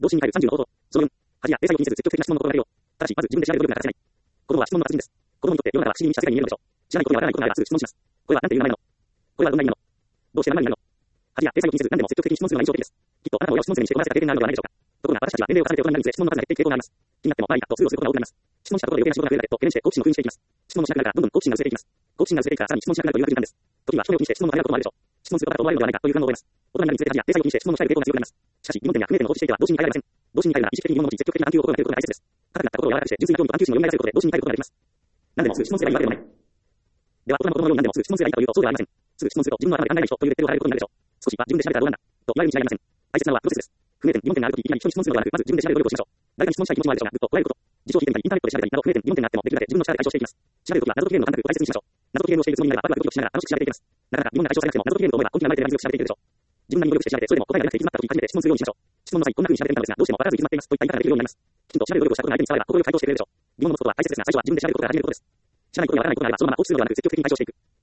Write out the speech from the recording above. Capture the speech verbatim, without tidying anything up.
動詞に入るさんじゅうの応答。そのよん、恥や体裁を気にせず積極的な質問の心がけよう。ただし、まず自分で調べる努力が欠かせない。子供は質問の達人です。子供にとって世の中は不思議に満ちた世界に見えるのでしょう。知らないことにわからないことがあればすぐ質問します。これは何ていう名前なの？これはどんな意味なの？どうして何々なの？恥や体裁を気にせず何でも積極的に質問するのが印象的です。きっとあなたも親を質問するにしてこなせた経験があるのではないでしょうか。ところが私たちは年齢を重ねて大人になるにつれ質問の数が減っていく傾向があります。気になってもまあいいかとスルーをすることが多くなります。質問したところで余計な仕事が増えるだけと懸念して好奇心を封印していきます。質問もしなくなるからどんどん好奇心が薄れていきます。好奇心が薄れていくからさらに質問しなくなるという悪循環です。時には人目を気にして質問のためらうこともあるでしょう。質問することだと思われるのではないかという不安を覚えます。大人になるにつれて恥や体裁を気にして質問の控える傾向が強くなります。しかし疑問点や不明点を放置していては動詞に変えられません。動詞に変えるなら意識的に疑問を持ち積極的な探求を心がけることが大切です。硬くなったことを柔らかくして純粋な興味と探求心を蘇らせることで動詞に変えることができます。何でもすぐ質問すればいいわけでもない。では大人も子供のように何でもすぐ質問すればいいかというとそうではありません。すぐ質問すると自分の頭で考えないでしょというレッテルを貼られることになるでしょう。少しは自分で調べたらどうなんだと言われるに違いありません。大切なのはプロセスです。不明点、疑問点があるときいきなり人に質問するのではなく、まず自分で調べる努力をしましょう。誰かに質問したい気持ちもあるでしょうが、ぐっとこらえること。辞書を引いてみたり、インターネットで調べたりなど不明点、疑問点があってもできるだけ自分の力で解消していきます。調べるときは謎解きゲームの感覚を大切にしましょう。謎解きゲームをしているつもりになれば、ワクワクドキドキしながら楽しく調べていきます。なかなか疑問が解消されなくても謎解きゲームの思いは根気が生まれて粘り強く調べているでしょう。自分なりに努力して調べて、それでも答えがなくて行き詰まったとき初めて質問するようにしましょう。質問の際、こんな風に調べてみたのですが、どうしてもわからず行き詰まっていますといった言い方ができるようになります。きちんと調べる努力をしたことが相手に伝われば、快く回答してくれるでしょう。疑問を持つことは大切ですが、最初は自分で調べることから始めることです。知らないことにわからないことがあれば、そのまま放棄するのではなく積極的に解消していく。